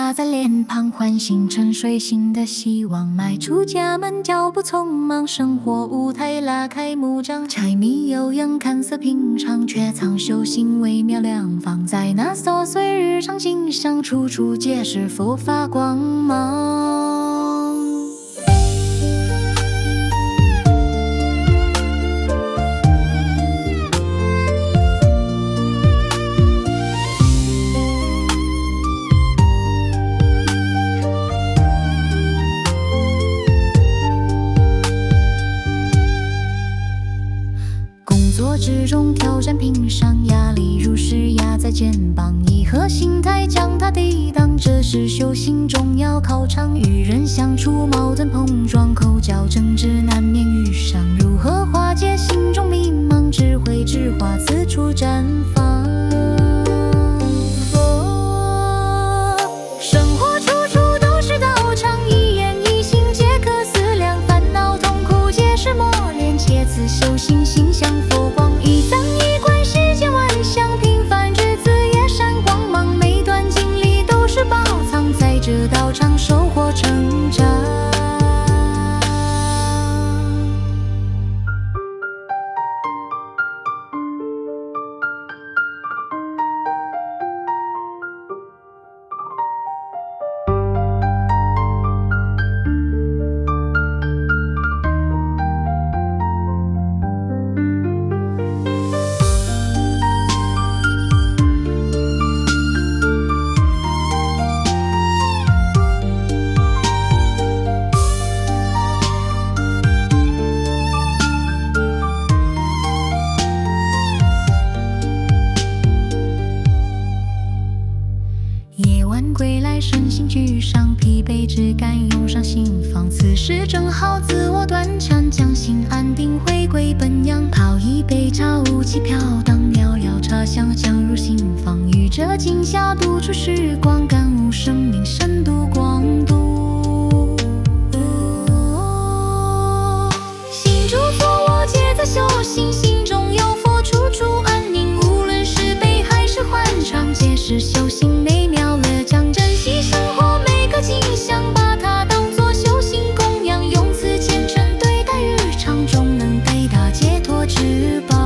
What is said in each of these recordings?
洒在脸庞，唤醒沉睡醒的希望。迈出家门，脚步匆忙，生活舞台拉开幕张。柴米油盐看似平常，却藏修行微妙良方。在那琐碎日常景象，处处皆是佛法光芒。工作之中挑战频上，压力如是压在肩膀，以何心态将它抵挡？这是修行重要考场，与人相处矛盾碰撞，口角争执难免遇上，如何化解心中迷茫？智慧之花四处绽放。生活处处都是道场，一言一行皆可思量，烦恼痛苦皆是磨练，借此修行心向佛光。一三一观世间万象，平凡日子也闪光芒，每段经历都是宝藏，在这道场收获成长。夜晚归来，身心俱伤，疲惫之感涌上心房。此时正好自我断肠，将心安定，回归本样。泡一杯茶，雾气飘荡，袅袅茶香降入心房。与这静下独处时光，感悟生命深度广度。心住自我，皆在修行，心中有佛，处处安宁。无论是悲还是欢畅，皆是修行。把它当作修行供养，用此虔诚对待日常，终能给他解脱之宝。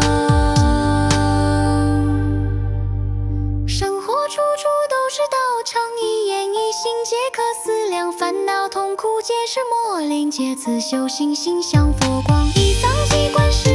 生活处处都是道场，一言一行皆可思量，烦恼痛苦皆是磨练，借此修行心向佛光。一藏即观世